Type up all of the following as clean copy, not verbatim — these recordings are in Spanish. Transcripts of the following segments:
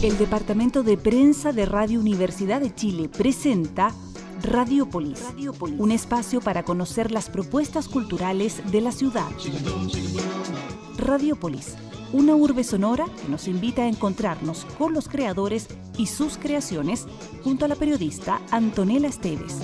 El Departamento de Prensa de Radio Universidad de Chile presenta Radiopolis, un espacio para conocer las propuestas culturales de la ciudad. Radiopolis, una urbe sonora que nos invita a encontrarnos con los creadores y sus creaciones junto a la periodista Antonella Esteves.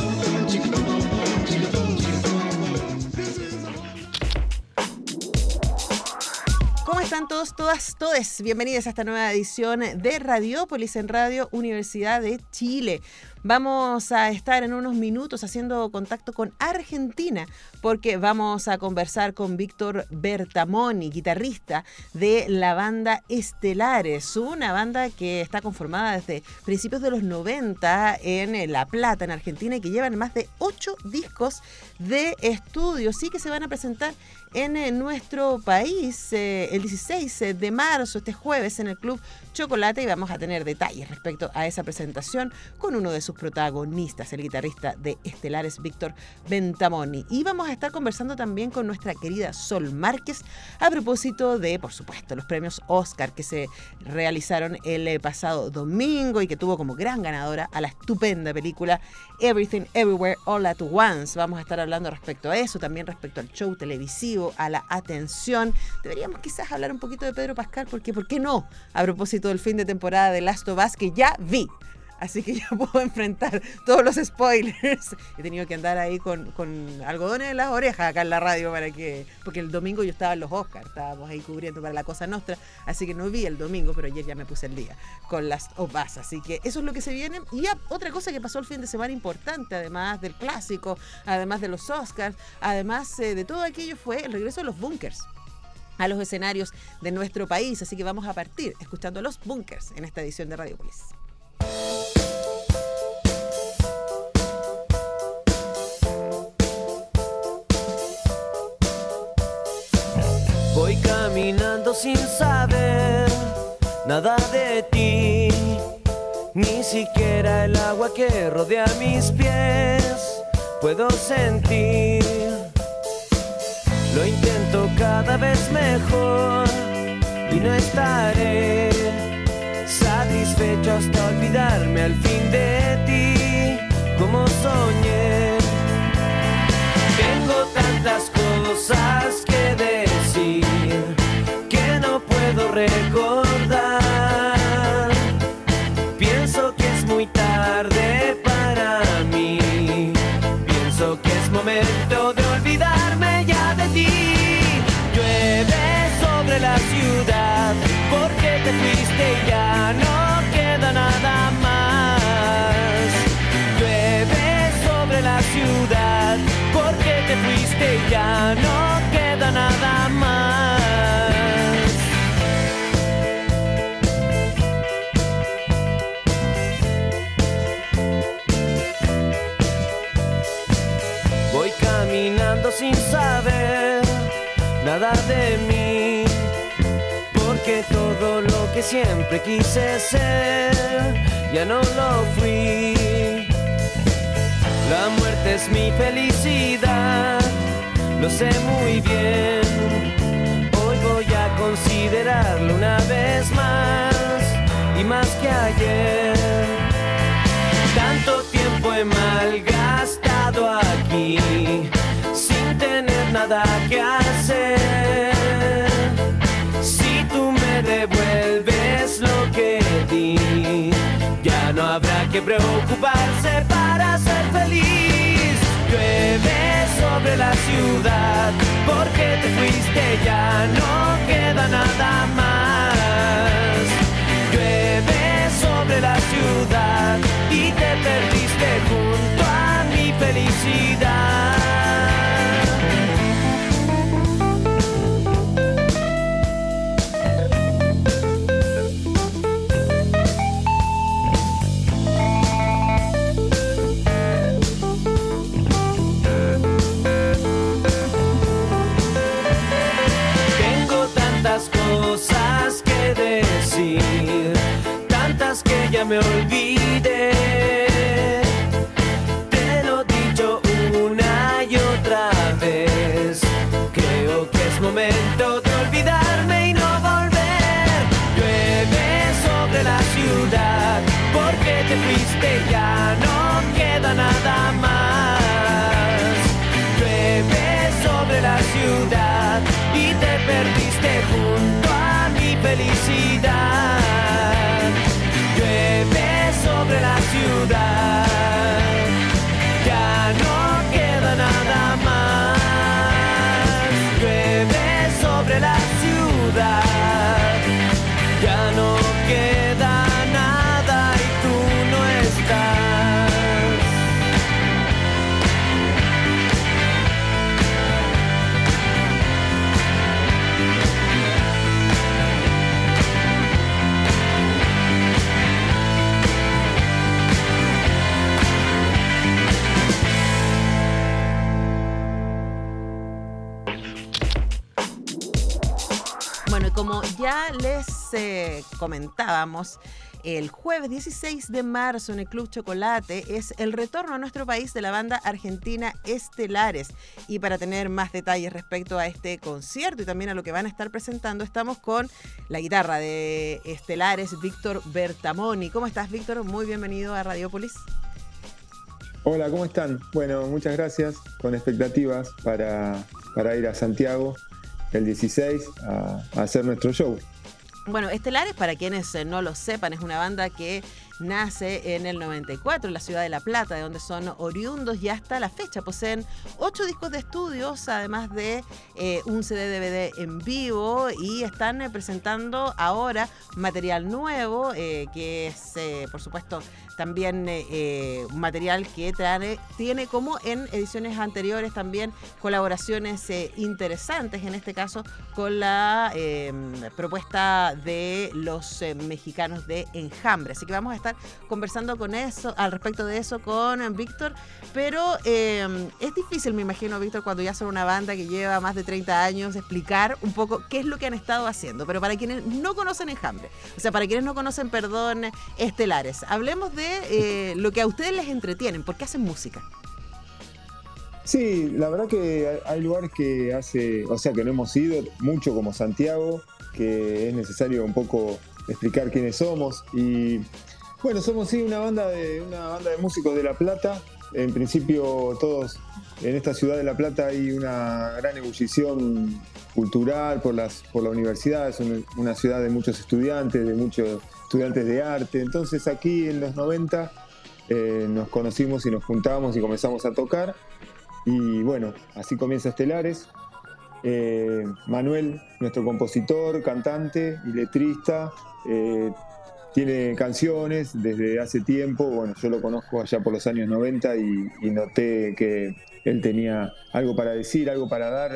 ¿Cómo están todos, todas, todes? Bienvenidos a esta nueva edición de Radiopolis en Radio Universidad de Chile. Vamos a estar en unos minutos haciendo contacto con Argentina porque vamos a conversar con Víctor Bertamoni, guitarrista de la banda Estelares, una banda que está conformada desde principios de los 90 en La Plata, en Argentina, y que llevan más de 8 discos de estudio. Sí, que se van a presentar en nuestro país el 16 de marzo, este jueves, en el Club Chocolate, y vamos a tener detalles respecto a esa presentación con uno de sus protagonistas, el guitarrista de Estelares, Víctor Bertamoni. Y vamos a estar conversando también con nuestra querida Sol Márquez a propósito de, por supuesto, los premios Oscar que se realizaron el pasado domingo y que tuvo como gran ganadora a la estupenda película Everything Everywhere All at Once. Vamos a estar hablando respecto a eso, también respecto al show televisivo, a la atención. Deberíamos quizás hablar un poquito de Pedro Pascal, porque ¿por qué no? A propósito del fin de temporada de Last of Us, que ya vi. Así que ya puedo enfrentar todos los spoilers. He tenido que andar ahí con algodones en las orejas acá en la radio porque el domingo yo estaba en los Oscars, estábamos ahí cubriendo para La Cosa Nostra, así que no vi el domingo, pero ayer ya me puse el día con Last of Us. Así que eso es lo que se viene. Y ya, otra cosa que pasó el fin de semana importante, además del clásico, además de los Oscars, además de todo aquello, fue el regreso de los Bunkers a los escenarios de nuestro país. Así que vamos a partir escuchando a los Bunkers en esta edición de Radiopolis. Voy caminando sin saber nada de ti, ni siquiera el agua que rodea mis pies puedo sentir. Lo intento cada vez mejor y no estaré satisfecho hasta olvidarme al fin de ti, como soñé. Tengo tantas cosas que decir que no puedo recordar. Pienso que es muy tarde para mí. Pienso que es momento de olvidarme ya de ti. Llueve sobre la ciudad porque te fuiste y ya no queda nada más. Llueve sobre la ciudad porque te fuiste y ya no queda nada más. Voy caminando sin saber nada de mí, porque todo lo que siempre quise ser ya no lo fui. La muerte es mi felicidad, lo sé muy bien. Hoy voy a considerarlo una vez más y más que ayer. Tanto tiempo he malgastado aquí sin tener nada que hacer. Si tú me devuelves lo que di, ya no habrá que preocuparse para ser feliz. Llueve sobre la ciudad porque te fuiste, ya no queda nada más. Llueve sobre la ciudad y te perdiste junto a mi felicidad. perdiste, ya no queda nada más. Llueve sobre la ciudad y te perdiste junto a mi felicidad. Llueve sobre la ciudad, ya no queda nada más. Llueve sobre la ciudad, ya no queda nada y tú no estás. Bueno, como ya les comentábamos, el jueves 16 de marzo en el Club Chocolate es el retorno a nuestro país de la banda argentina Estelares. Y para tener más detalles respecto a este concierto y también a lo que van a estar presentando, estamos con la guitarra de Estelares, Víctor Bertamoni. ¿Cómo estás, Víctor? Muy bienvenido a Radiopolis. Hola, ¿cómo están? Bueno, muchas gracias. Con expectativas para ir a Santiago el 16 a hacer nuestro show. Bueno, Estelares, para quienes no lo sepan, es una banda que nace en el 94 en la ciudad de La Plata, de donde son oriundos, y hasta la fecha poseen 8 discos de estudios, además de un CD-DVD en vivo, y están presentando ahora material nuevo, que es, por supuesto, también un material que tiene, como en ediciones anteriores, también colaboraciones interesantes, en este caso con la propuesta de los mexicanos de Enjambre. Así que vamos a estar conversando al respecto de eso con Víctor, pero es difícil, me imagino, Víctor, cuando ya son una banda que lleva más de 30 años, explicar un poco qué es lo que han estado haciendo. Pero para quienes no conocen Enjambre, o sea, para quienes no conocen, Estelares, hablemos de lo que a ustedes les entretienen. ¿Por qué hacen música? Sí, la verdad que hay lugares que que no hemos ido mucho, como Santiago, que es necesario un poco explicar quiénes somos. Y bueno, somos una banda de músicos de La Plata. En principio, todos en esta ciudad de La Plata hay una gran ebullición cultural por la universidad. Es una ciudad de muchos estudiantes de arte. Entonces aquí en los 90 nos conocimos y nos juntamos y comenzamos a tocar. Y bueno, así comienza Estelares. Manuel, nuestro compositor, cantante y letrista, tiene canciones desde hace tiempo. Bueno, yo lo conozco allá por los años 90 y noté que él tenía algo para decir, algo para dar,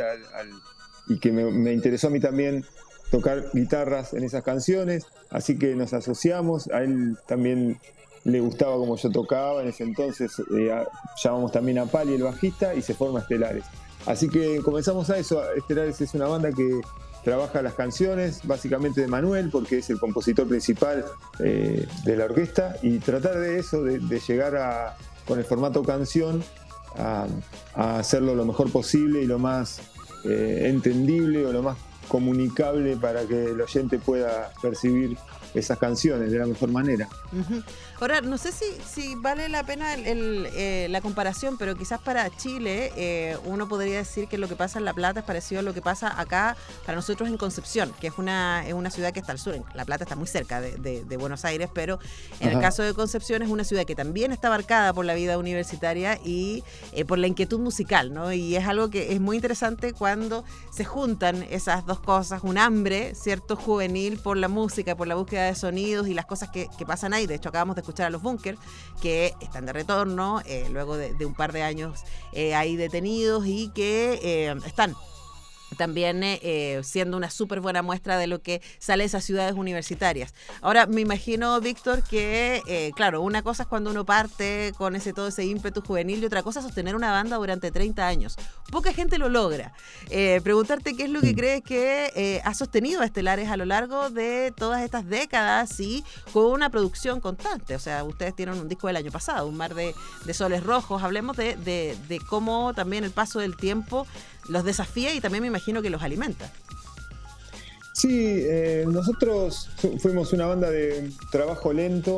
y que me interesó a mí también tocar guitarras en esas canciones, así que nos asociamos. A él también le gustaba como yo tocaba en ese entonces. Llamamos también a Pali, el bajista, y se forma Estelares. Así que comenzamos a eso. Estelares es una banda que trabaja las canciones básicamente de Manuel, porque es el compositor principal de la orquesta, y tratar de eso, de llegar con el formato canción a hacerlo lo mejor posible y lo más entendible o lo más comunicable para que el oyente pueda percibir esas canciones de la mejor manera. Uh-huh. Ahora, no sé si vale la pena la comparación, pero quizás para Chile uno podría decir que lo que pasa en La Plata es parecido a lo que pasa acá para nosotros en Concepción, que es una ciudad que está al sur. La Plata está muy cerca de Buenos Aires, pero en el caso de Concepción es una ciudad que también está marcada por la vida universitaria y por la inquietud musical, ¿no? Y es algo que es muy interesante cuando se juntan esas dos cosas, un hambre, ¿cierto?, juvenil por la música, por la búsqueda de sonidos y las cosas que pasan ahí. De hecho, acabamos de escuchar a los Bunkers, que están de retorno luego de un par de años ahí detenidos, y que están también siendo una súper buena muestra de lo que sale de esas ciudades universitarias. Ahora, me imagino, Víctor, que claro, una cosa es cuando uno parte con todo ese ímpetu juvenil, y otra cosa es sostener una banda durante 30 años. Poca gente lo logra. Preguntarte qué es lo que crees que ha sostenido a Estelares a lo largo de todas estas décadas y con una producción constante. O sea, ustedes tienen un disco del año pasado, Un mar de soles rojos. Hablemos de cómo también el paso del tiempo los desafía y también me imagino que los alimenta. Sí, nosotros fuimos una banda de trabajo lento,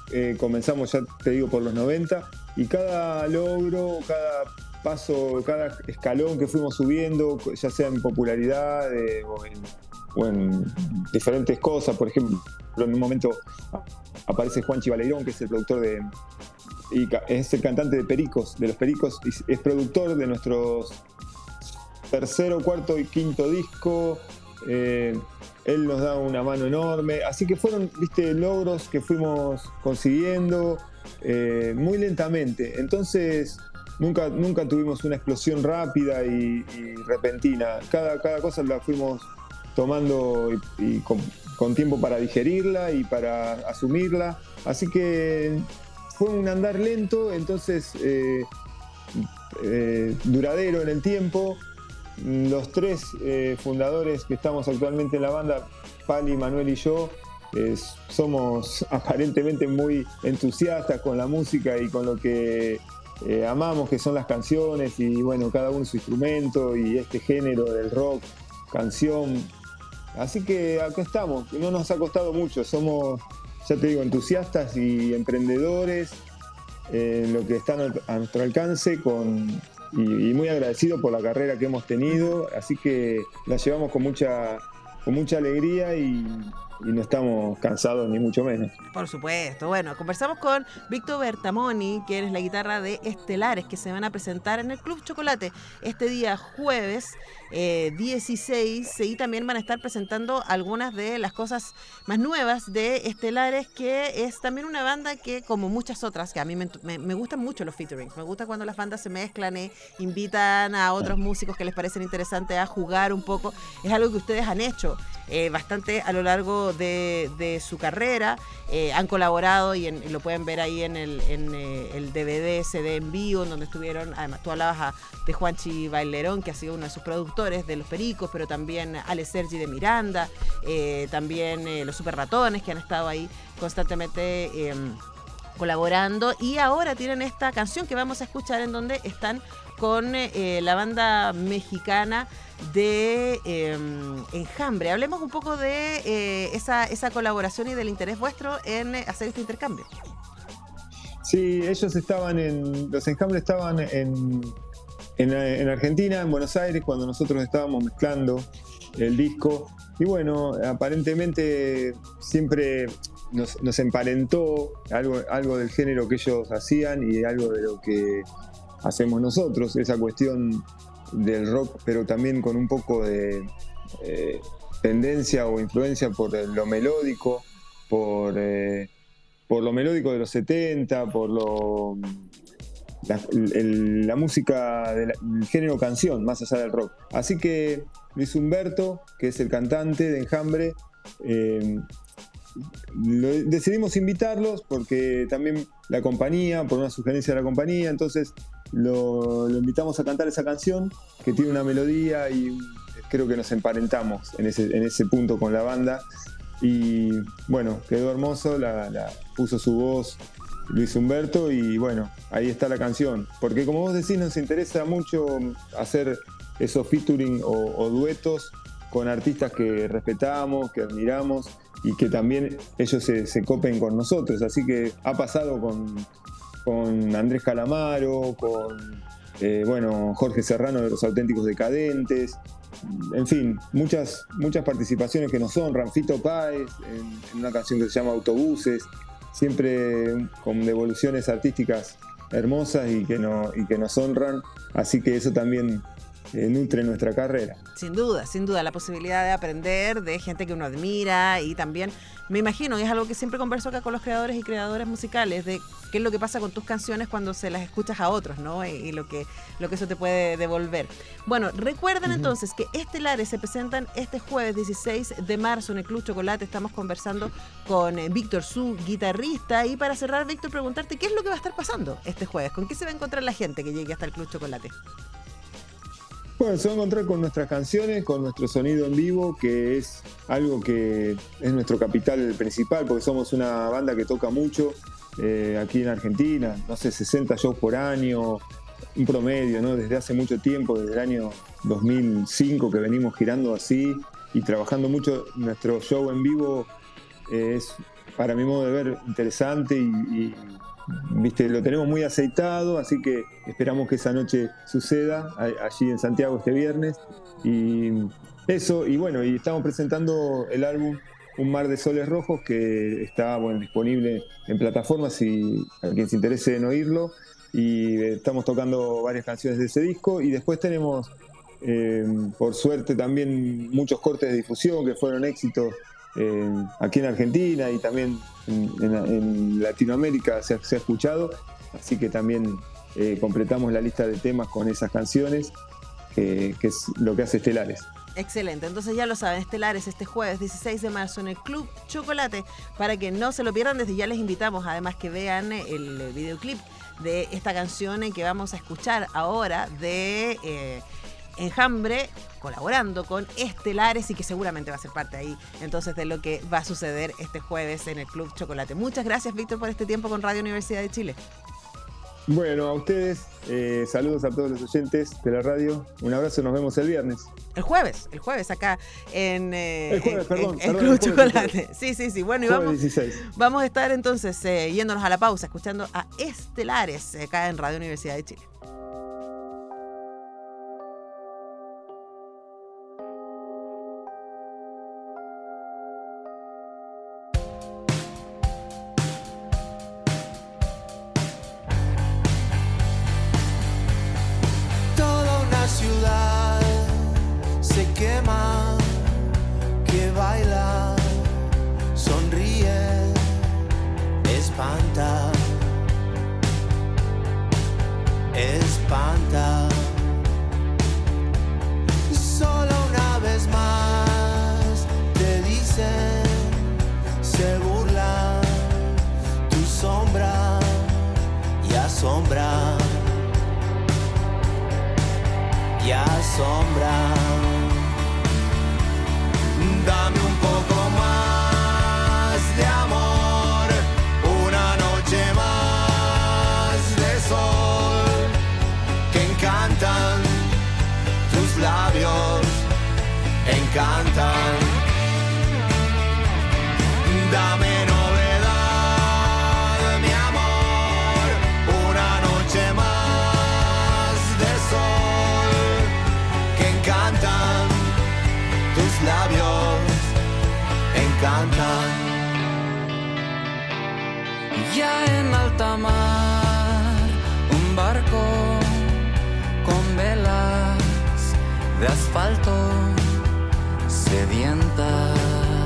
comenzamos, ya te digo, por los 90, y cada logro, cada paso, cada escalón que fuimos subiendo, ya sea en popularidad o en diferentes cosas. Por ejemplo, en un momento aparece Juanchi Baleirón, que es el productor y es el cantante de los Pericos, y es productor de nuestros tercero, cuarto y quinto disco. Él nos da una mano enorme, así que fueron, logros que fuimos consiguiendo muy lentamente. Entonces nunca tuvimos una explosión rápida y repentina. Cada cosa la fuimos tomando y con tiempo para digerirla y para asumirla. Así que fue un andar lento, entonces duradero en el tiempo. Los tres fundadores que estamos actualmente en la banda, Pali, Manuel y yo, somos aparentemente muy entusiastas con la música y con lo que amamos, que son las canciones, y bueno, cada uno su instrumento y este género del rock, canción. Así que acá estamos, no nos ha costado mucho, somos, ya te digo, entusiastas y emprendedores en lo que está a nuestro alcance, y muy agradecido por la carrera que hemos tenido, así que la llevamos con mucha alegría y no estamos cansados ni mucho menos. Por supuesto. Bueno, conversamos con Víctor Bertamoni, quien es la guitarra de Estelares, que se van a presentar en el Club Chocolate este día jueves 16, y también van a estar presentando algunas de las cosas más nuevas de Estelares, que es también una banda que, como muchas otras, que a mí me gustan mucho los featurings, me gusta cuando las bandas se mezclan e invitan a otros músicos que les parecen interesantes a jugar un poco. Es algo que ustedes han hecho bastante a lo largo de su carrera. Han colaborado y lo pueden ver ahí en el DVD, CD en vivo, en donde estuvieron, además tú hablabas de Juanchi Bailerón, que ha sido uno de sus productores de Los Pericos, pero también Ale Sergi de Miranda, también los Super Ratones, que han estado ahí constantemente colaborando, y ahora tienen esta canción que vamos a escuchar, en donde están con la banda mexicana de Enjambre. Hablemos un poco de esa colaboración y del interés vuestro en hacer este intercambio. Sí, ellos los Enjambres estaban en Argentina, en Buenos Aires, cuando nosotros estábamos mezclando el disco, y bueno, aparentemente siempre nos emparentó algo del género que ellos hacían y algo de lo que hacemos nosotros, esa cuestión del rock, pero también con un poco de tendencia o influencia por lo melódico, por lo melódico de los 70, por la música del género canción, más allá del rock. Así que Luis Humberto, que es el cantante de Enjambre, decidimos invitarlos porque también la compañía, por una sugerencia de la compañía, entonces lo invitamos a cantar esa canción que tiene una melodía, y creo que nos emparentamos en ese punto con la banda, y bueno, quedó hermoso, la puso su voz Luis Humberto, y bueno, ahí está la canción, porque como vos decís, nos interesa mucho hacer esos featuring o duetos con artistas que respetamos, que admiramos, y que también ellos se copen con nosotros. Así que ha pasado con Andrés Calamaro, con Jorge Serrano de Los Auténticos Decadentes, en fin, muchas participaciones que nos honran. Fito Páez en una canción que se llama Autobuses, siempre con devoluciones artísticas hermosas y que nos honran, así que eso también nutre nuestra carrera. Sin duda, la posibilidad de aprender de gente que uno admira, y también me imagino, y es algo que siempre converso acá con los creadores y creadoras musicales, de qué es lo que pasa con tus canciones cuando se las escuchas a otros, ¿no? Y lo que eso te puede devolver. Bueno, recuerden entonces que Estelares se presentan este jueves 16 de marzo en el Club Chocolate. Estamos conversando con Víctor, su guitarrista, y para cerrar, Víctor, preguntarte qué es lo que va a estar pasando este jueves, con qué se va a encontrar la gente que llegue hasta el Club Chocolate. Bueno, se va a encontrar con nuestras canciones, con nuestro sonido en vivo, que es algo que es nuestro capital principal, porque somos una banda que toca mucho aquí en Argentina, 60 shows por año, un promedio, ¿no? Desde hace mucho tiempo, desde el año 2005 que venimos girando así y trabajando mucho. Nuestro show en vivo es para mi modo de ver, interesante y viste, lo tenemos muy aceitado, así que esperamos que esa noche suceda allí en Santiago este viernes. Y eso, y bueno, y estamos presentando el álbum Un Mar de Soles Rojos, que está disponible en plataformas y a quien se interese en oírlo. Y estamos tocando varias canciones de ese disco, y después tenemos, por suerte, también muchos cortes de difusión que fueron éxitos aquí en Argentina y también en Latinoamérica se ha escuchado, así que también completamos la lista de temas con esas canciones, que es lo que hace Estelares. Excelente, entonces ya lo saben, Estelares este jueves 16 de marzo en el Club Chocolate, para que no se lo pierdan. Desde ya les invitamos además que vean el videoclip de esta canción que vamos a escuchar ahora de Enjambre, colaborando con Estelares, y que seguramente va a ser parte ahí entonces de lo que va a suceder este jueves en el Club Chocolate. Muchas gracias, Víctor, por este tiempo con Radio Universidad de Chile. Bueno, a ustedes, saludos a todos los oyentes de la radio, un abrazo, nos vemos el viernes. El jueves acá en el jueves, perdón, Club Chocolate. Sí, bueno, y vamos a estar entonces yéndonos a la pausa, escuchando a Estelares acá en Radio Universidad de Chile. Espanta. Solo una vez más te dicen, se burla tu sombra y asombra. Y asombra. Dame un poco más de amor, una noche más de sol, que encantan tus labios, encantan. Dame novedad, mi amor, una noche más de sol, que encantan tus labios, encantan. Ya en alta mar, un barco con velas de asfalto sedientas,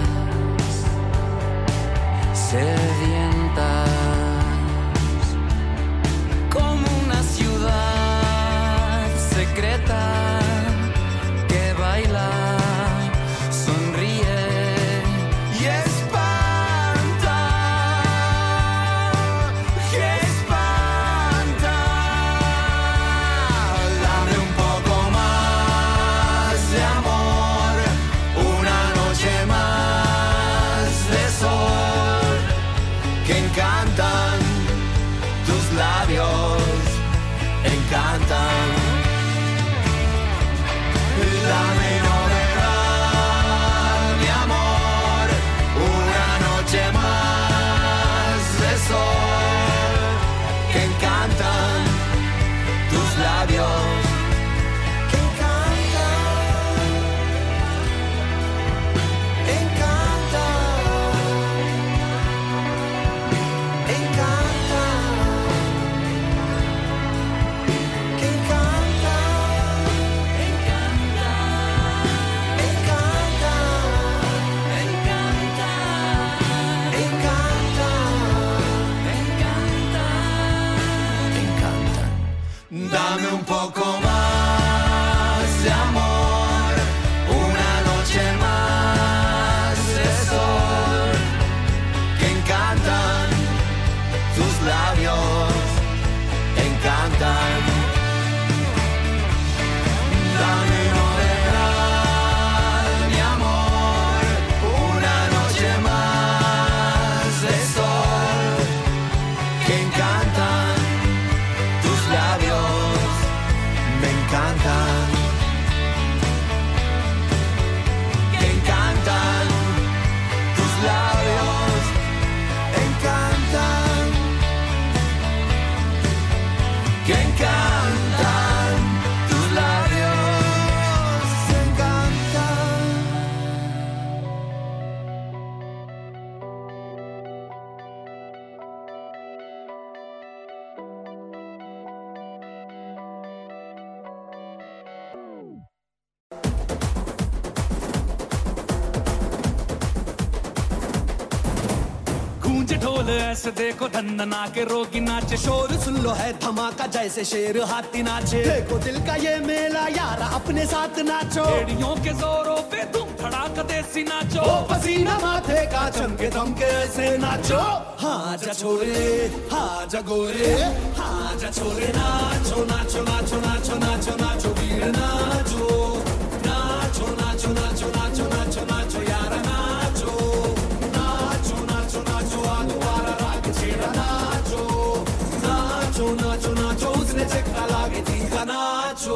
como una ciudad secreta que baila, sonríe y espanta, que espanta. Dame un poco más de amor, una noche más de sol, que encantan tus labios, encantan. Dame novedad, mi amor, una noche más de sol, que encantan tus labios, que encantan, encantan, encantan, que dame un poco más de amor, una noche más de sol, que encantan tus labios, encantan. Dame novedad, mi amor, una noche más de sol, que encantan tus labios, me encantan, que encantan tus labios, बोल ऐसे देखो धंधना के रोगी नाचे शोर सुन लो है धमाका जैसे शेर हाथी नाचे देखो दिल का ये मेला यार अपने साथ नाचो एड़ियों के जोरों पे तुम धड़ाका देसी नाचो ओ पसीना माथे का चमके दमके ऐसे नाचो हाँ जा छोरे हाँ जा गोरे हाँ जा छोरे नाचो नाचो नाचो नाचो नाचो नाचो वीर नाचो नाचो नाचो नाचो नाचो नाचो नाचो यार नाचो नाचो नाचो नाचो आ दोबारा राग छेड़ा नाचो नाचो नाचो नाचो उसने चक्का लागे तीखा नाचो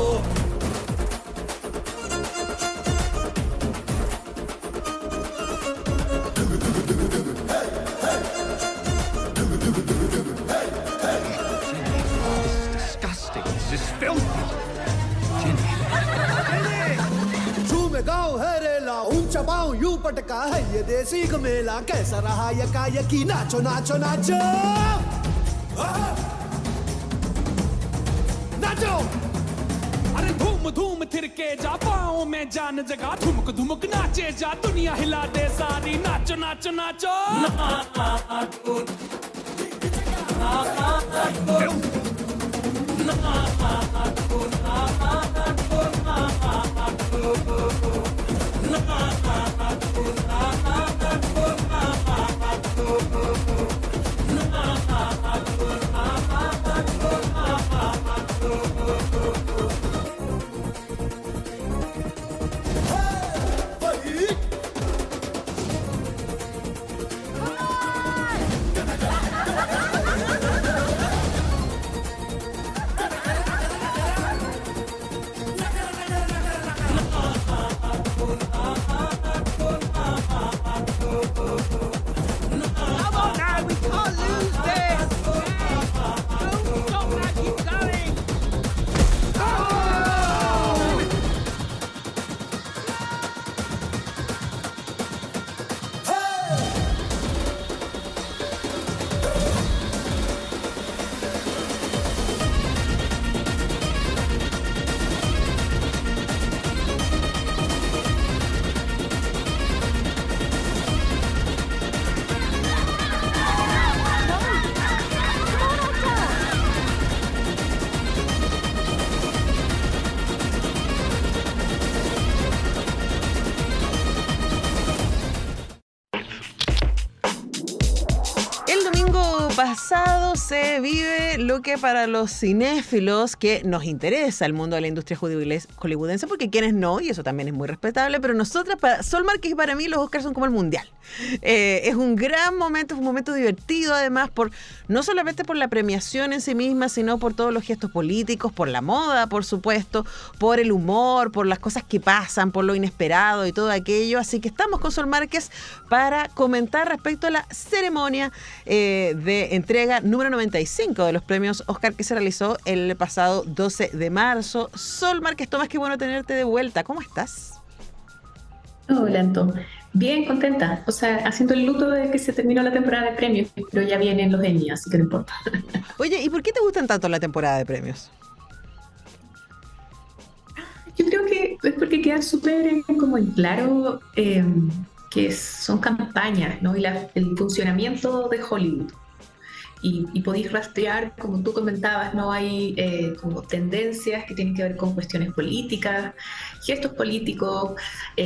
गाँव है रेला ऊंचा पाँव यूं पटका है ये देसी मेला कैसा रहा यकी नाचो नाचो नाचो नाचो अरे धूम धूम थिरके जा पाँव में जान जगा धुमक धुमक नाचे जा दुनिया हिला दे सारी नाचो नाचो नाचो Pasado se vive lo que para los cinéfilos que nos interesa el mundo de la industria hollywoodense, porque quienes no, y eso también es muy respetable, pero nosotras, para Sol Márquez y para mí, los Oscars son como el mundial. Es un gran momento, es un momento divertido además, no solamente por la premiación en sí misma, sino por todos los gestos políticos, por la moda, por supuesto, por el humor, por las cosas que pasan, por lo inesperado y todo aquello. Así que estamos con Sol Márquez para comentar respecto a la ceremonia de entrega número 95 de los premios Oscar que se realizó el pasado 12 de marzo. Sol Márquez Tomás, qué bueno tenerte de vuelta. ¿Cómo estás? Hola, Anton. Bien, contenta. O sea, haciendo el luto de que se terminó la temporada de premios, pero ya vienen los Emmy, así que no importa. Oye, ¿y por qué te gustan tanto la temporada de premios? Yo creo que es porque queda súper como en claro que son campañas, ¿no? Y el funcionamiento de Hollywood. Y podéis rastrear, como tú comentabas, ¿no? Hay como tendencias que tienen que ver con cuestiones políticas, gestos políticos,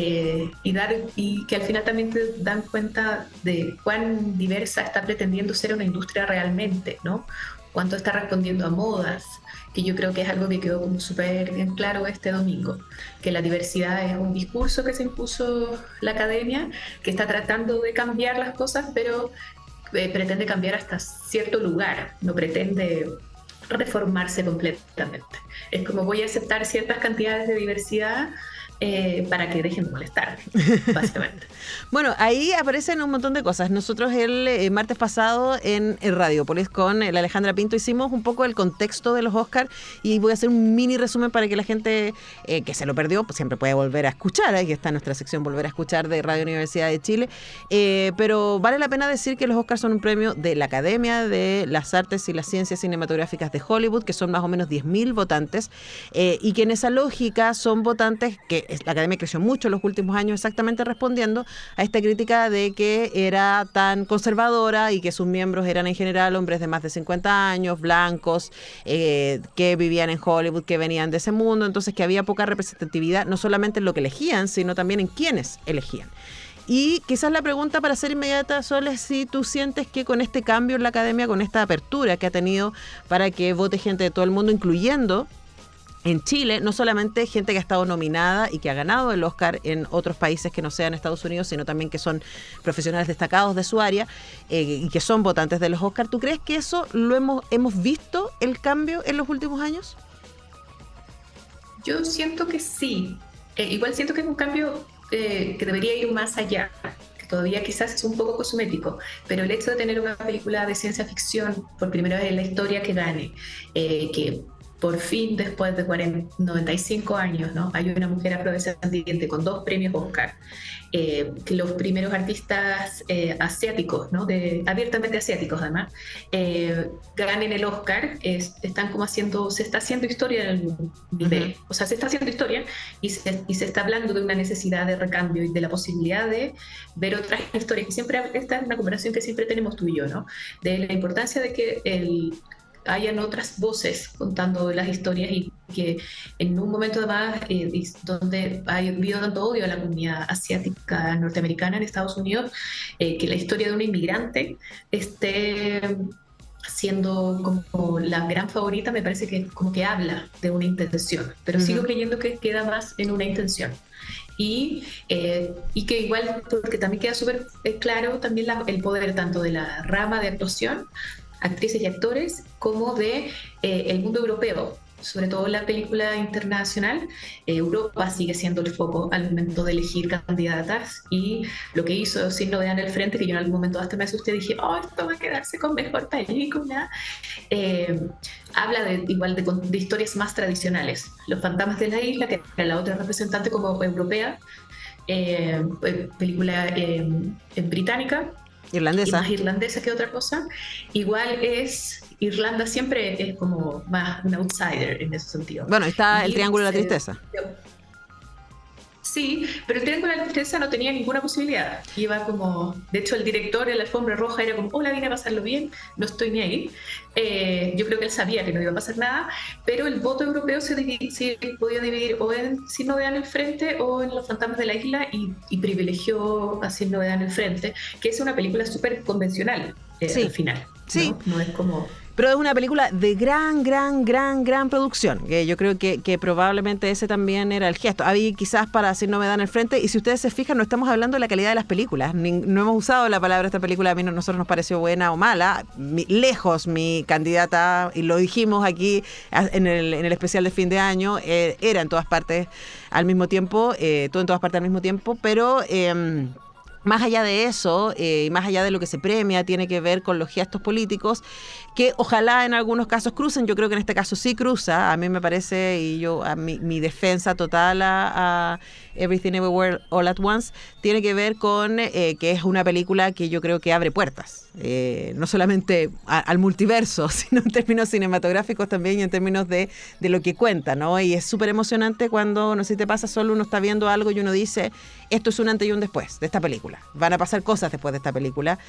y que al final también te dan cuenta de cuán diversa está pretendiendo ser una industria realmente, ¿no? Cuánto está respondiendo a modas, que yo creo que es algo que quedó como súper bien claro este domingo, que la diversidad es un discurso que se impuso la academia, que está tratando de cambiar las cosas, pero pretende cambiar hasta cierto lugar, no pretende reformarse completamente. Es como voy a aceptar ciertas cantidades de diversidad para que dejen de molestar, básicamente. Bueno, ahí aparecen un montón de cosas. Nosotros el martes pasado en Radiopolis con la Alejandra Pinto hicimos un poco el contexto de los Oscars y voy a hacer un mini resumen para que la gente que se lo perdió pues siempre puede volver a escuchar. Ahí está nuestra sección Volver a Escuchar de Radio Universidad de Chile. Pero vale la pena decir que los Oscars son un premio de la Academia de las Artes y las Ciencias Cinematográficas de Hollywood, que son más o menos 10.000 votantes, y que en esa lógica son votantes que la Academia creció mucho en los últimos años exactamente respondiendo a esta crítica de que era tan conservadora y que sus miembros eran en general hombres de más de 50 años, blancos, que vivían en Hollywood, que venían de ese mundo, entonces que había poca representatividad, no solamente en lo que elegían, sino también en quienes elegían. Y quizás la pregunta para ser inmediata, Sol, es si tú sientes que con este cambio en la Academia, con esta apertura que ha tenido para que vote gente de todo el mundo, incluyendo en Chile, no solamente gente que ha estado nominada y que ha ganado el Oscar en otros países que no sean Estados Unidos, sino también que son profesionales destacados de su área y que son votantes de los Oscar. ¿Tú crees que eso lo hemos visto, el cambio en los últimos años? Yo siento que sí. Igual siento que es un cambio que debería ir más allá, que todavía quizás es un poco cosmético, pero el hecho de tener una película de ciencia ficción por primera vez en la historia que gane, que por fin después de 95 años, ¿no? Hay una mujer afrodescendiente con 2 premios Oscar, que los primeros artistas asiáticos, ¿no? Abiertamente asiáticos además, ganen el Oscar, están como se está haciendo historia en el mundo, o sea, se está haciendo historia y se está hablando de una necesidad de recambio y de la posibilidad de ver otras historias, que siempre, esta es una conversación que siempre tenemos tú y yo, ¿no? De la importancia de que hayan otras voces contando las historias y que en un momento además donde ha habido tanto odio a la comunidad asiática norteamericana en Estados Unidos, que la historia de un inmigrante esté siendo como la gran favorita, me parece que como que habla de una intención, pero sigo creyendo que queda más en una intención. Y que igual, porque también queda súper claro también el poder tanto de la rama de actuación, actrices y actores, como de el mundo europeo, sobre todo la película internacional. Europa sigue siendo el foco al momento de elegir candidatas, y lo que hizo Sin Novedad en el Frente, que yo en algún momento hasta me asusté, dije, esto va a quedarse con mejor película, habla de historias más tradicionales. Los Fantasmas de la Isla, que era la otra representante como europea, película británica, irlandesa. Y más irlandesa que otra cosa. Igual Irlanda siempre es como más un outsider en ese sentido. Bueno, está el Triángulo de la Tristeza. Sí, pero el Triángulo de la Tristeza no tenía ninguna posibilidad. Iba como, de hecho el director de la alfombra roja era como, hola, vine a pasarlo bien, no estoy ni ahí. Yo creo que él sabía que no iba a pasar nada, pero el voto europeo se podía dividir o en Sin Novedad en el Frente o en Los Fantasmas de la Isla, y privilegió a Sin Novedad en el Frente, que es una película súper convencional al final. Sí. No es como... Pero es una película de gran producción, que yo creo que probablemente ese también era el gesto. Había quizás para Sin Novedad en el Frente, y si ustedes se fijan, no estamos hablando de la calidad de las películas, no hemos usado la palabra esta película, a mí nosotros nos pareció buena o mala, lejos mi candidata, y lo dijimos aquí en el especial de fin de año, era en todas partes al mismo tiempo, todo en todas partes al mismo tiempo, pero... más allá de eso, y más allá de lo que se premia, tiene que ver con los gestos políticos que ojalá en algunos casos crucen. Yo creo que en este caso sí cruza. A mí me parece, y yo mi defensa total a Everything Everywhere All at Once tiene que ver con que es una película que yo creo que abre puertas, no solamente al multiverso, sino en términos cinematográficos también, y en términos de lo que cuenta, ¿no? Y es súper emocionante cuando, no sé si te pasa, solo uno está viendo algo y uno dice, esto es un antes y un después de esta película. Van a pasar cosas después de esta película,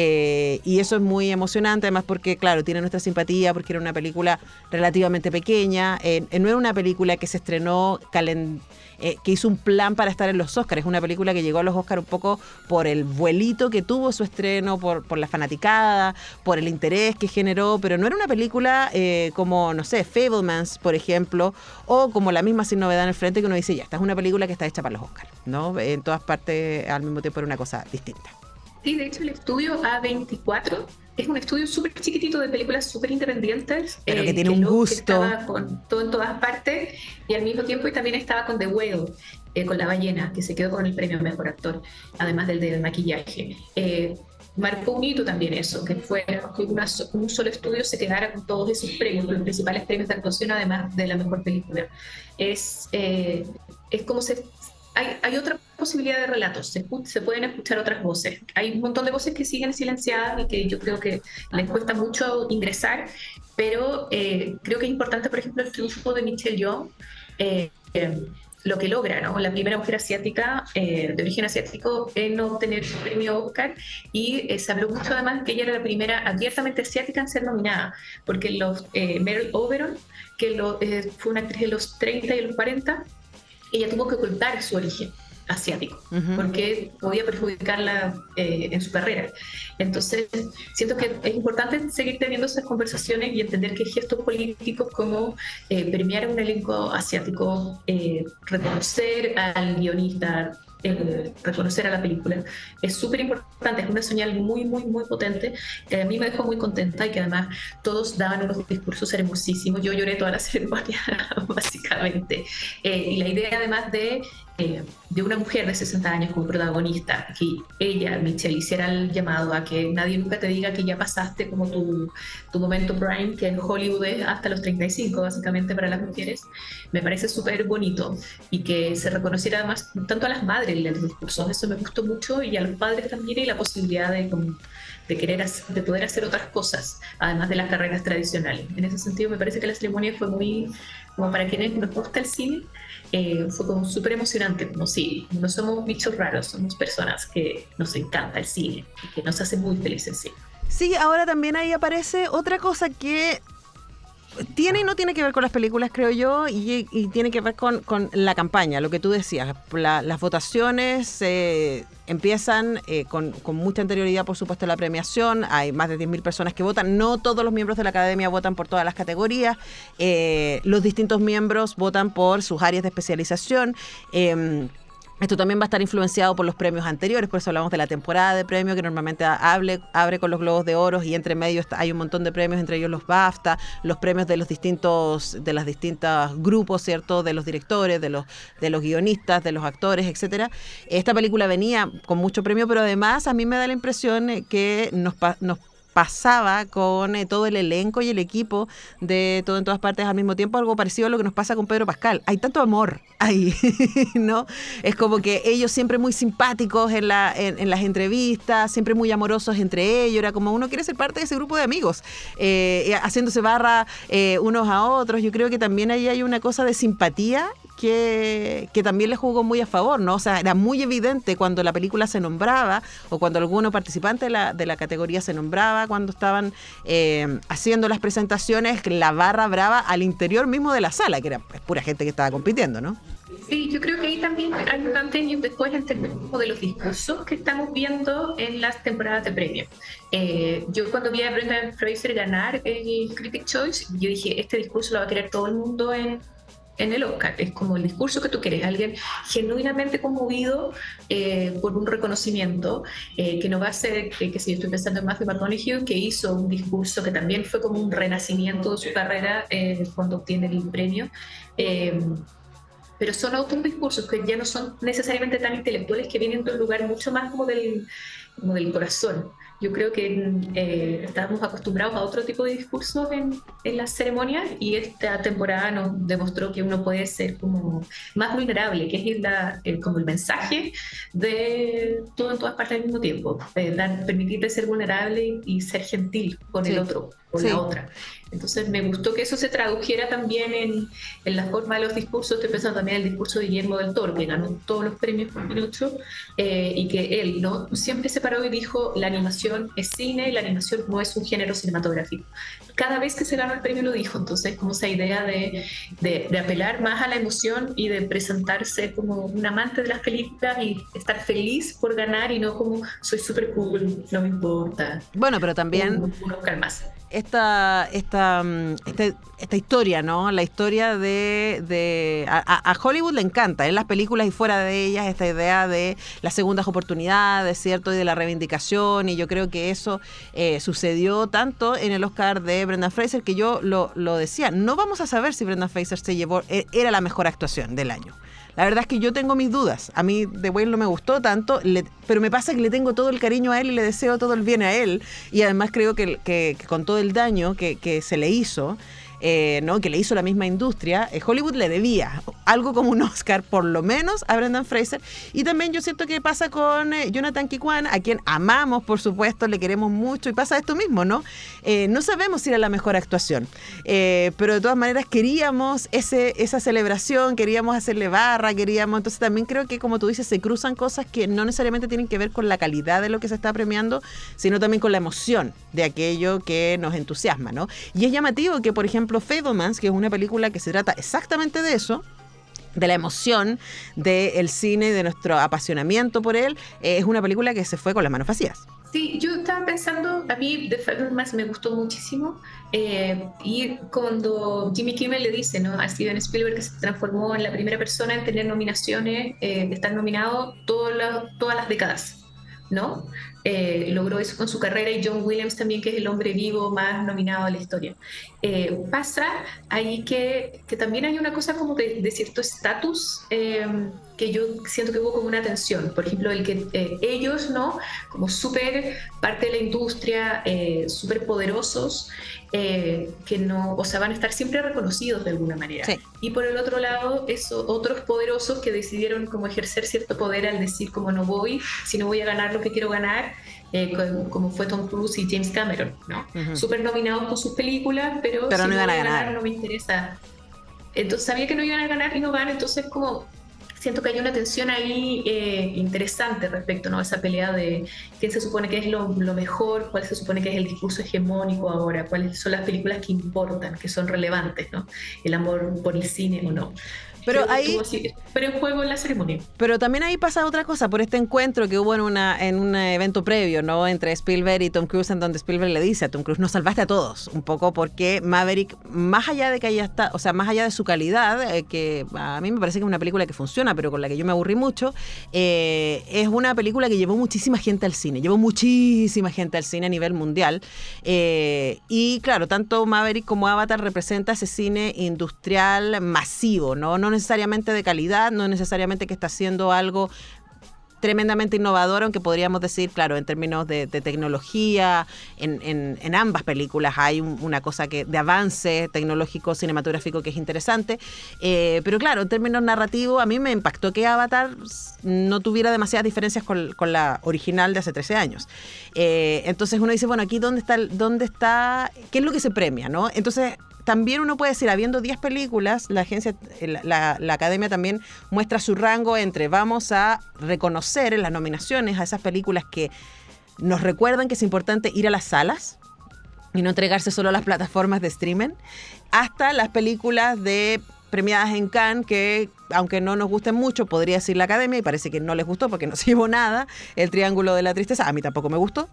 y eso es muy emocionante, además porque, claro, tiene nuestra simpatía, porque era una película relativamente pequeña, no era una película que se estrenó que hizo un plan para estar en los Oscars. Es una película que llegó a los Oscars un poco por el vuelito que tuvo su estreno, por la fanaticada, por el interés que generó, pero no era una película como, no sé, Fabelmans, por ejemplo, o como la misma Sin Novedad en el Frente, que uno dice, ya, esta es una película que está hecha para los Oscars, ¿no? En todas partes al mismo tiempo era una cosa distinta. Sí, de hecho el estudio A24 es un estudio súper chiquitito de películas súper independientes. Pero que tiene un gusto. Que estaba con todo en todas partes, y al mismo tiempo también estaba con The Whale, con La Ballena, que se quedó con el premio a Mejor Actor, además del maquillaje. Marcó un hito también eso, que fue que un solo estudio se quedara con todos esos premios, los principales premios de actuación, además de la mejor película. Es como hay otra posibilidad de relatos, se pueden escuchar otras voces. Hay un montón de voces que siguen silenciadas y que yo creo que les cuesta mucho ingresar, pero creo que es importante, por ejemplo, el triunfo de Michelle Yeoh, lo que logra, ¿no? La primera mujer asiática, de origen asiático, en obtener el premio Oscar, y se habló mucho además que ella era la primera abiertamente asiática en ser nominada, porque Meryl Oberon, que fue una actriz de los 30 y los 40, ella tuvo que ocultar su origen asiático, porque podía perjudicarla en su carrera. Entonces, siento que es importante seguir teniendo esas conversaciones y entender que gestos políticos como premiar a un elenco asiático, reconocer al guionista, reconocer a la película, es súper importante, es una señal muy, muy, muy potente, que a mí me dejó muy contenta, y que además todos daban unos discursos hermosísimos. Yo lloré toda la ceremonia, básicamente. Y la idea además de una mujer de 60 años como protagonista, que ella, Michelle, hiciera el llamado a que nadie nunca te diga que ya pasaste como tu momento prime, que en Hollywood es hasta los 35, básicamente, para las mujeres, me parece súper bonito, y que se reconociera además tanto a las madres en los discursos, eso me gustó mucho, y a los padres también, y la posibilidad de poder hacer otras cosas, además de las carreras tradicionales. En ese sentido, me parece que la ceremonia fue muy, como para quienes nos gusta el cine, fue como súper emocionante, como si no somos bichos raros, somos personas que nos encanta el cine y que nos hace muy felices el cine. Sí, ahora también ahí aparece otra cosa que tiene y no tiene que ver con las películas, creo yo, y tiene que ver con la campaña, lo que tú decías. Las votaciones empiezan con mucha anterioridad, por supuesto, a la premiación. Hay más de 10.000 personas que votan. No todos los miembros de la academia votan por todas las categorías. Los distintos miembros votan por sus áreas de especialización. Esto también va a estar influenciado por los premios anteriores, por eso hablamos de la temporada de premios, que normalmente abre con los Globos de Oro, y entre medio hay un montón de premios, entre ellos los BAFTA, los premios de las distintos grupos, ¿cierto? De los directores, de los guionistas, de los actores, etcétera. Esta película venía con mucho premio, pero además a mí me da la impresión que nos pasaba con todo el elenco y el equipo de Todo en Todas Partes al mismo tiempo, algo parecido a lo que nos pasa con Pedro Pascal. Hay tanto amor ahí, ¿no? Es como que ellos siempre muy simpáticos en las entrevistas, siempre muy amorosos entre ellos, era como uno quiere ser parte de ese grupo de amigos, haciéndose barra unos a otros. Yo creo que también ahí hay una cosa de simpatía que también le jugó muy a favor, ¿no? O sea, era muy evidente cuando la película se nombraba, o cuando alguno participante de la categoría se nombraba, cuando estaban haciendo las presentaciones, la barra brava al interior mismo de la sala, que era pura gente que estaba compitiendo, ¿no? Sí, yo creo que ahí también hay un antes y un después en términos de los discursos que estamos viendo en las temporadas de premios. Yo cuando vi a Brendan Fraser ganar el Critics' Choice, yo dije, este discurso lo va a querer todo el mundo en el Oscar. Es como el discurso que tú quieres, alguien genuinamente conmovido por un reconocimiento, que no va a ser, que si yo estoy pensando en Matthew McConaughey, que hizo un discurso que también fue como un renacimiento de su carrera cuando obtiene el premio, pero son otros discursos que ya no son necesariamente tan intelectuales, que vienen de un lugar mucho más como del corazón. Yo creo que estábamos acostumbrados a otro tipo de discursos en las ceremonias, y esta temporada nos demostró que uno puede ser como más vulnerable, que es como el mensaje de Todo en Todas Partes al mismo tiempo, permitirte ser vulnerable y ser gentil con el otro, con la otra. Entonces me gustó que eso se tradujera también en la forma de los discursos. Estoy pensando también en el discurso de Guillermo del Toro, que ganó todos los premios por Pinocho, y que él siempre se paró y dijo, la animación es cine y la animación no es un género cinematográfico. Cada vez que se ganó el premio lo dijo. Entonces, como esa idea de apelar más a la emoción y de presentarse como un amante de las películas y estar feliz por ganar, y no como soy súper cool, no me importa. Bueno, pero también un Oscar más. Esta historia, ¿no? La historia a Hollywood le encanta, en las películas y fuera de ellas, esta idea de las segundas oportunidades, ¿cierto? Y de la reivindicación, y yo creo que eso sucedió tanto en el Oscar de Brendan Fraser, que yo lo decía, no vamos a saber si Brendan Fraser era la mejor actuación del año. La verdad es que yo tengo mis dudas. A mí The Whale no me gustó tanto, pero me pasa que le tengo todo el cariño a él y le deseo todo el bien a él. Y además creo que con todo el daño que se le hizo, ¿no? Que le hizo la misma industria, Hollywood le debía algo como un Oscar, por lo menos, a Brendan Fraser. Y también yo siento que pasa con Jonathan Kikwan, a quien amamos, por supuesto, le queremos mucho, y pasa esto mismo, ¿no? No sabemos si era la mejor actuación, pero de todas maneras queríamos esa celebración, queríamos hacerle barra, entonces también creo que, como tú dices, se cruzan cosas que no necesariamente tienen que ver con la calidad de lo que se está premiando, sino también con la emoción de aquello que nos entusiasma, ¿no? Y es llamativo que, por ejemplo, Fabelmans, que es una película que se trata exactamente de eso, de la emoción del cine, de nuestro apasionamiento por él, es una película que se fue con las manos vacías. Sí, yo estaba pensando, a mí The Fabelmans me gustó muchísimo, y cuando Jimmy Kimmel le dice, ¿no?, a Steven Spielberg, que se transformó en la primera persona en tener nominaciones, de estar nominado todas las décadas, ¿no? Logró eso con su carrera, y John Williams también, que es el hombre vivo más nominado de la historia. Pasa ahí que también hay una cosa como de cierto estatus, que yo siento que hubo como una tensión. Por ejemplo, el que ellos, ¿no?, como súper parte de la industria, súper poderosos, que no, o sea, van a estar siempre reconocidos de alguna manera. Sí. Y por el otro lado, otros poderosos que decidieron como ejercer cierto poder al decir como no voy, si no voy a ganar lo que quiero ganar, como fue Tom Cruise y James Cameron, ¿no? Uh-huh. Súper nominados con sus películas, pero si no iban a ganar no me interesa. Entonces sabía que no iban a ganar y no van, entonces como siento que hay una tensión ahí interesante respecto, ¿no?, a esa pelea de quién se supone que es lo mejor, cuál se supone que es el discurso hegemónico ahora, cuáles son las películas que importan, que son relevantes, ¿no? El amor por el cine o no. Pero ahí, pero en juego en la ceremonia. Pero también ahí pasa otra cosa, por este encuentro que hubo en un evento previo, ¿no?, entre Spielberg y Tom Cruise, en donde Spielberg le dice a Tom Cruise: nos salvaste a todos, un poco, porque Maverick, más allá de que haya está, o sea, más allá de su calidad, que a mí me parece que es una película que funciona, pero con la que yo me aburrí mucho, es una película que llevó muchísima gente al cine, a nivel mundial, y claro, tanto Maverick como Avatar representa ese cine industrial masivo, no necesariamente de calidad, no necesariamente que está haciendo algo tremendamente innovador, aunque podríamos decir, claro, en términos de tecnología, en ambas películas hay una cosa de avance tecnológico, cinematográfico, que es interesante, pero claro, en términos narrativos, a mí me impactó que Avatar no tuviera demasiadas diferencias con la original de hace 13 años. Entonces uno dice, bueno, aquí ¿dónde está, qué es lo que se premia, ¿no? Entonces, también uno puede decir, habiendo 10 películas, la Academia también muestra su rango entre vamos a reconocer en las nominaciones a esas películas que nos recuerdan que es importante ir a las salas y no entregarse solo a las plataformas de streaming, hasta las películas premiadas en Cannes, que aunque no nos gusten mucho, podría decir la Academia, y parece que no les gustó porque no se llevó nada, El Triángulo de la Tristeza, a mí tampoco me gustó,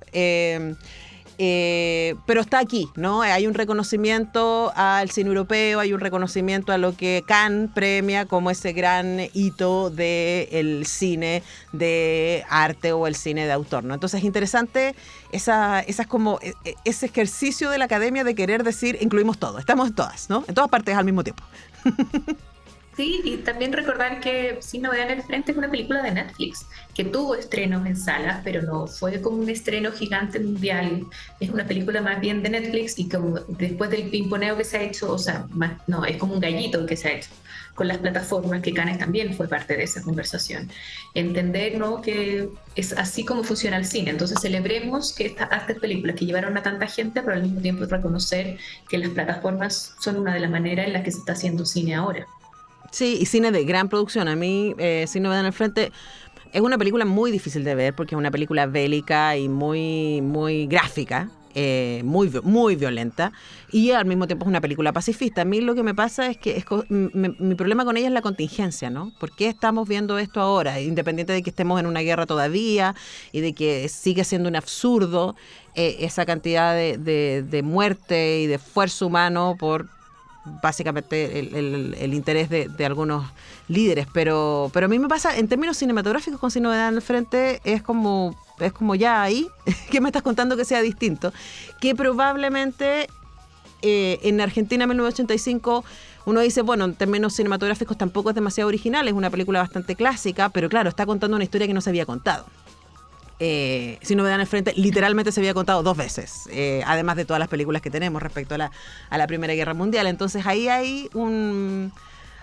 pero está aquí, ¿no? Hay un reconocimiento al cine europeo, hay un reconocimiento a lo que Cannes premia como ese gran hito del cine de arte o el cine de autor, ¿no? Entonces es interesante como ese ejercicio de la Academia de querer decir, incluimos todo, estamos en todas, ¿no? En todas partes al mismo tiempo. Sí, y también recordar que Sin Novedad en el Frente es una película de Netflix que tuvo estrenos en salas, pero no fue como un estreno gigante mundial. Es una película más bien de Netflix, y como después del pimponeo que se ha hecho, o sea, es como un gallito que se ha hecho con las plataformas, que Cannes también fue parte de esa conversación. Entender, ¿no?, que es así como funciona el cine. Entonces celebremos que estas películas que llevaron a tanta gente, pero al mismo tiempo reconocer que las plataformas son una de las maneras en las que se está haciendo cine ahora. Sí, y cine de gran producción. A mí, Sin Novedad en el Frente es una película muy difícil de ver, porque es una película bélica y muy, muy gráfica, muy, muy violenta, y al mismo tiempo es una película pacifista. A mí lo que me pasa es que mi problema con ella es la contingencia, ¿no? ¿Por qué estamos viendo esto ahora? Independiente de que estemos en una guerra todavía y de que sigue siendo un absurdo esa cantidad de muerte y de esfuerzo humano por básicamente el interés de algunos líderes, pero a mí me pasa en términos cinematográficos con Sin Novedad en el Frente, es como ya ahí, que me estás contando que sea distinto, que probablemente en Argentina 1985 uno dice, bueno, en términos cinematográficos tampoco es demasiado original, es una película bastante clásica, pero claro, está contando una historia que no se había contado. Sin Novedad en el Frente literalmente se había contado 2 veces, además de todas las películas que tenemos respecto a la Primera Guerra Mundial. Entonces ahí hay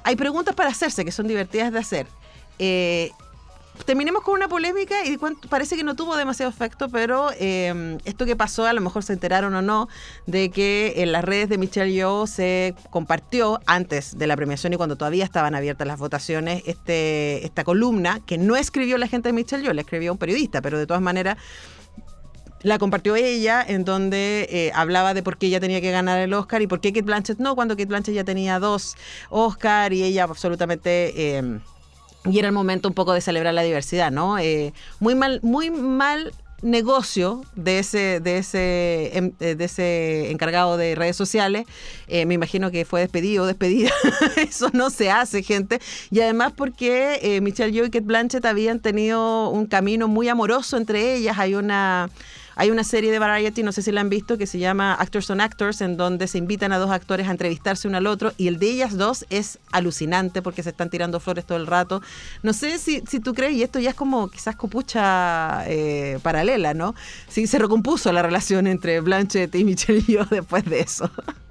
hay preguntas para hacerse que son divertidas de hacer. Terminemos con una polémica y parece que no tuvo demasiado efecto, pero esto que pasó, a lo mejor se enteraron o no, de que en las redes de Michelle Yeoh se compartió antes de la premiación y cuando todavía estaban abiertas las votaciones esta columna que no escribió la gente de Michelle Yeoh, la escribió un periodista, pero de todas maneras la compartió ella, en donde hablaba de por qué ella tenía que ganar el Oscar y por qué Cate Blanchett no, cuando Cate Blanchett ya tenía 2 Oscar y ella absolutamente... y era el momento un poco de celebrar la diversidad, ¿no? Muy mal negocio de ese encargado de redes sociales. Me imagino que fue despedido o despedida. Eso no se hace, gente. Y además porque Michelle Yeoh y Cate Blanchett habían tenido un camino muy amoroso entre ellas. Hay una serie de Variety, no sé si la han visto, que se llama Actors on Actors, en donde se invitan a 2 actores a entrevistarse uno al otro, y el de ellas 2 es alucinante porque se están tirando flores todo el rato. No sé si tú crees, y esto ya es como quizás copucha paralela, ¿no? Sí, se recompuso la relación entre Blanchett y Michelle Yeoh después de eso.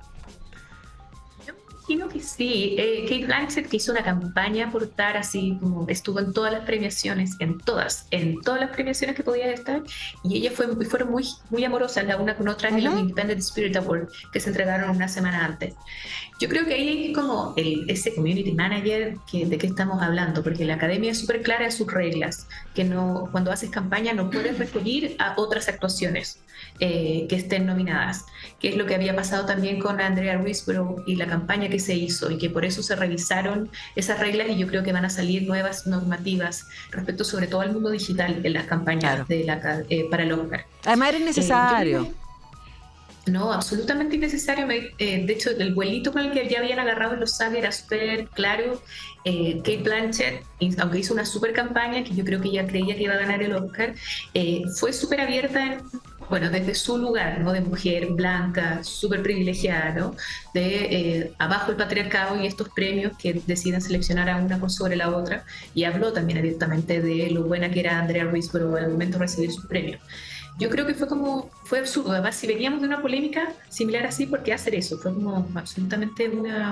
Imagino que sí. Cate Blanchett, que hizo una campaña por estar así, como estuvo en todas las premiaciones, en todas las premiaciones que podía estar, y ella fueron muy amorosas la una con otra en los Independent Spirit Awards que se entregaron una semana antes. Yo creo que ahí hay como ese community manager de qué estamos hablando, porque la academia es súper clara en sus reglas, que no, cuando haces campaña no puedes referir a otras actuaciones que estén nominadas, que es lo que había pasado también con Andrea Riseborough y la campaña que se hizo, y que por eso se revisaron esas reglas, y yo creo que van a salir nuevas normativas respecto sobre todo al mundo digital en las campañas para el Oscar. Además era necesario. No, absolutamente innecesario. De hecho, el vuelito con el que ya habían agarrado los SAG era súper claro. Cate Blanchett, aunque hizo una súper campaña, que yo creo que ella creía que iba a ganar el Oscar, fue súper abierta desde su lugar, ¿no? De mujer blanca, súper privilegiada, ¿no? De abajo el patriarcado y estos premios que deciden seleccionar a una por sobre la otra, y habló también abiertamente de lo buena que era Andrea Riseborough al momento de recibir su premio. Yo creo que fue absurdo. Además, si veníamos de una polémica similar así, ¿por qué hacer eso? Fue como absolutamente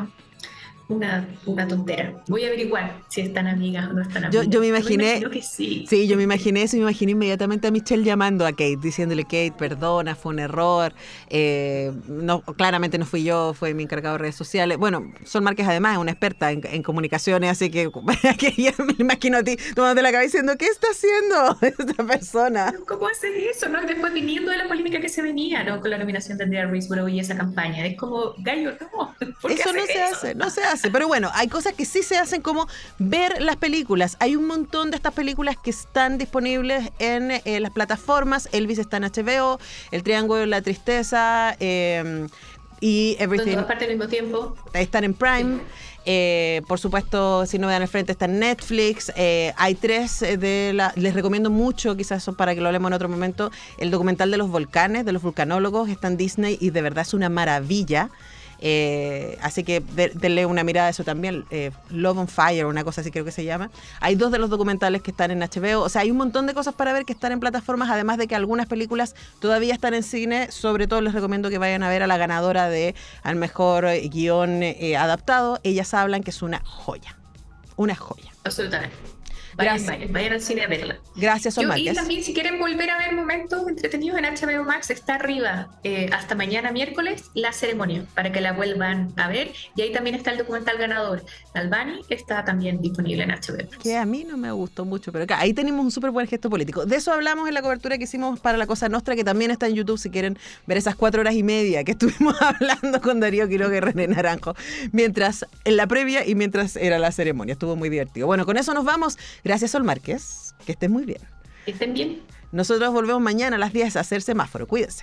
una tontera. Voy a averiguar si están amigas o no están amigas. Yo me imaginé que sí. Sí, yo me imaginé eso, me imaginé inmediatamente a Michelle llamando a Cate, diciéndole: Cate, perdona, fue un error, no, claramente no fui yo, fue mi encargado de redes sociales. Bueno, Sol Márquez además es una experta en comunicaciones, así que ya me imagino a ti tomándote la cabeza diciendo: ¿qué está haciendo esta persona? ¿Cómo haces eso, no? Y después viniendo de la polémica que se venía, ¿no? Con la nominación de Andrea Riseborough y esa campaña. Es como, gallo, no. Eso no se hace. Pero bueno, hay cosas que sí se hacen, como ver las películas. Hay un montón de estas películas que están disponibles en las plataformas. Elvis está en HBO, El Triángulo de la Tristeza y Everything. Todas partes al mismo tiempo. Están en Prime. Por supuesto, Si no me dan el frente, está en Netflix. Hay 3 les recomiendo mucho, quizás eso para que lo hablemos en otro momento. El documental de los volcanes, de los vulcanólogos, está en Disney y de verdad es una maravilla. Así que denle una mirada a eso también. Love on Fire, una cosa así creo que se llama. Hay 2 de los documentales que están en HBO. O sea, hay un montón de cosas para ver que están en plataformas, además de que algunas películas todavía están en cine. Sobre todo les recomiendo que vayan a ver a la ganadora de al mejor guión adaptado. Ellas hablan que es una joya. Una joya. Absolutamente. Vayan al cine a verla. Gracias, Sol Márquez. Y también, si quieren volver a ver momentos entretenidos en HBO Max, está arriba hasta mañana miércoles La Ceremonia, para que la vuelvan a ver. Y ahí también está el documental ganador, Albany, que está también disponible en HBO Max. Que a mí no me gustó mucho, pero acá ahí tenemos un súper buen gesto político. De eso hablamos en la cobertura que hicimos para La Cosa Nostra, que también está en YouTube si quieren ver esas 4 horas y media que estuvimos hablando con Darío Quiroga y René Naranjo, mientras en la previa y mientras era la ceremonia. Estuvo muy divertido. Bueno, con eso nos vamos. Gracias, Sol Márquez. Que estén muy bien. Que estén bien. Nosotros volvemos mañana a las 10 a hacer semáforo. Cuídense.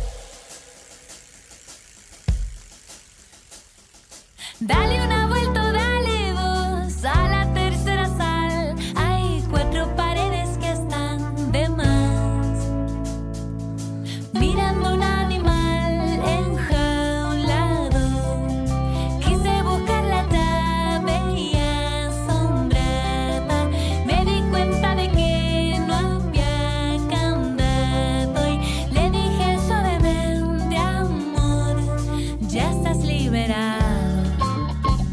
Dale una vuelta, dale 2 a la tercera sal. Hay 4 paredes que están de más. Mirando un animal enjaulado, quise buscar la llave y asombrada me di cuenta de que no había candado y le dije suavemente: amor, ya estás liberado.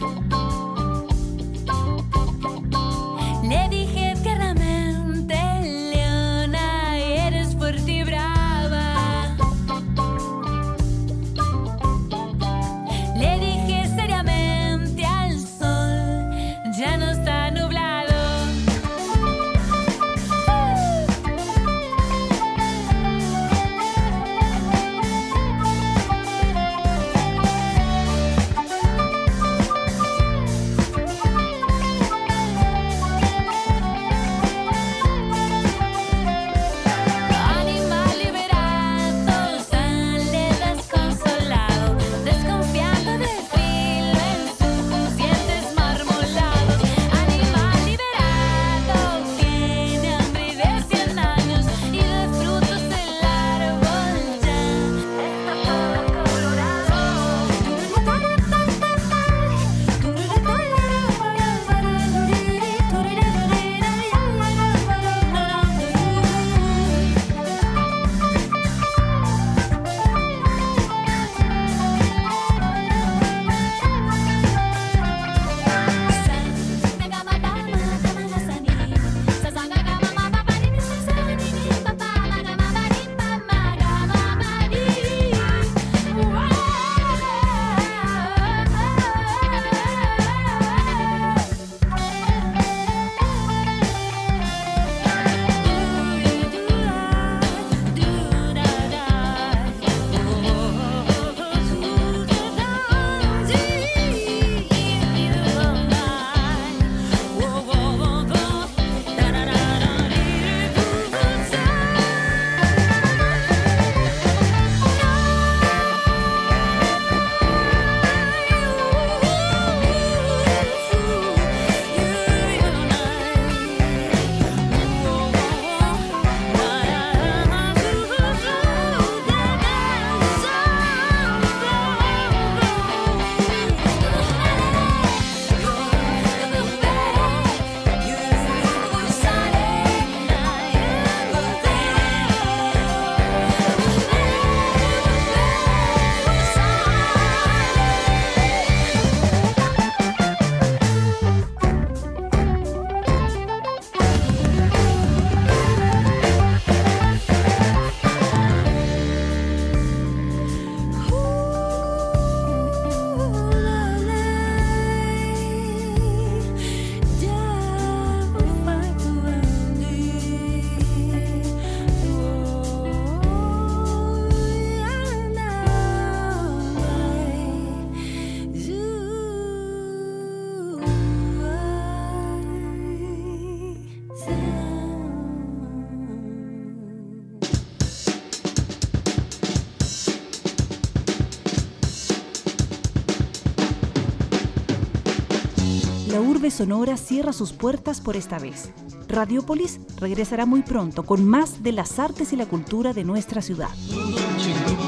Urbe Sonora cierra sus puertas por esta vez. Radiópolis regresará muy pronto con más de las artes y la cultura de nuestra ciudad.